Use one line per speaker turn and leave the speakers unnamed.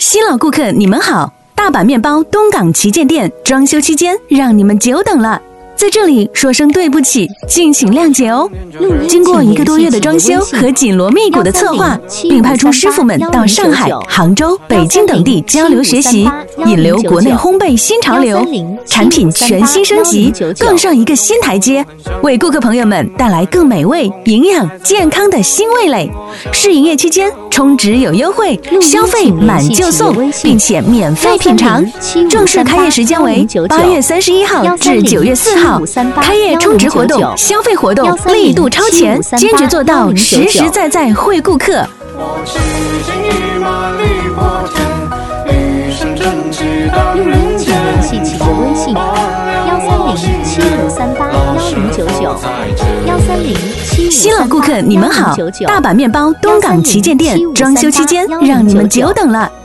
新老顾客你们好，大阪面包东港旗舰店装修期间让你们久等了，在这里说声对不起，敬请谅解哦。经过1个多月的装修和紧锣密鼓的策划，并派出师傅们到上海、杭州、北京等地交流学习，引流国内烘焙新潮流，产品全新升级，更上一个新台阶，为顾客朋友们带来更美味、营养、健康的新味蕾。试营业期间充值有优惠，消费满就送，并且免费品尝。正式开业时间为8月31号至9月4号，开业充值活动、消费活动力度超前，坚决做到实实在在惠顾客。
用英语联系企业微信13075381099，13075381099。
新老顾客你们好，大阪面包东港旗舰店装修期间让你们久等了。